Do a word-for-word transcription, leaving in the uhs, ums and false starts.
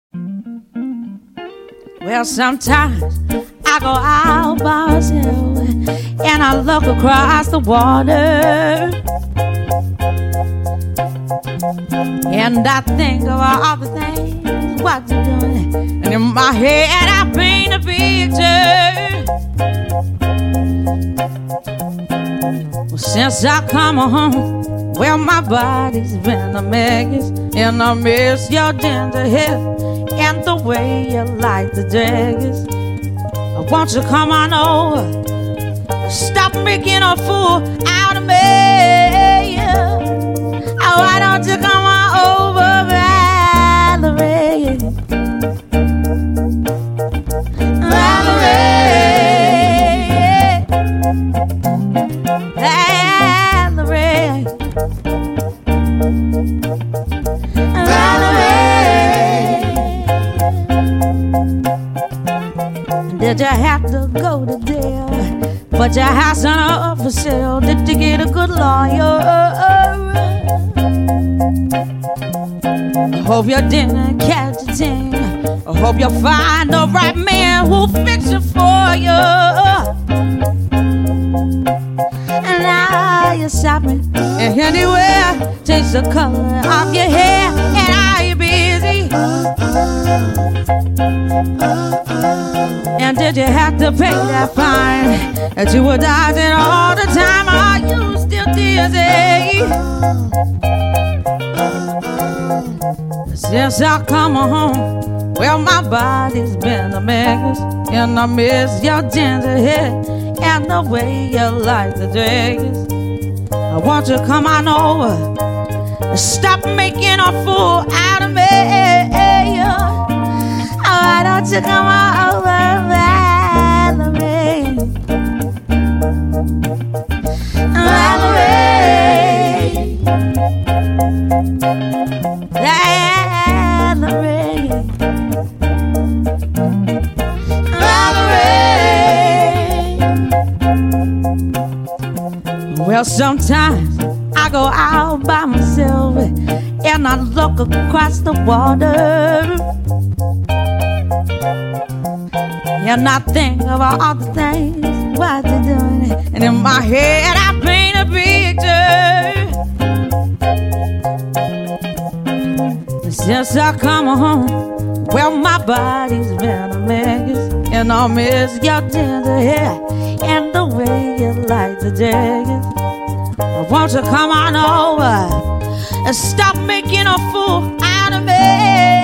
Well, sometimes I go out by myself and I look across the water, and I think of all the things what you're doing, and in my head I paint a picture. Well, since I come home, well, my body's been a mess, and I miss your ginger hair and the way you like the dress. Won't you come on over? Stop making a fool out of me. Oh, why don't you come on over, Valerie? Valerie, Valerie, Valerie. Did you have to go to jail? But your house on up for sale. Did you get a good lawyer? I hope you didn't catch a thing. I hope you find the right man who'll fix it for you. And now you're shopping and anywhere, change the color of your hair. And are you busy? And did you have to pay that fine that you were dodging all the time? Are you still dizzy? Since I come home, well, my body's been a mess, and I miss your ginger hair and the way you like the dress. I want you to come on over and stop making a fool out of me. Why don't you come on over, Valerie? Valerie, Valerie, Valerie. Well, sometimes I go out by myself and I look across the water, and I think about all the things what you're doing, and in my head I paint a picture. Since I come home, well, my body's been a mess, and I miss your ginger hair and the way you like the dress. Won't you come on over and stop making a fool out of me?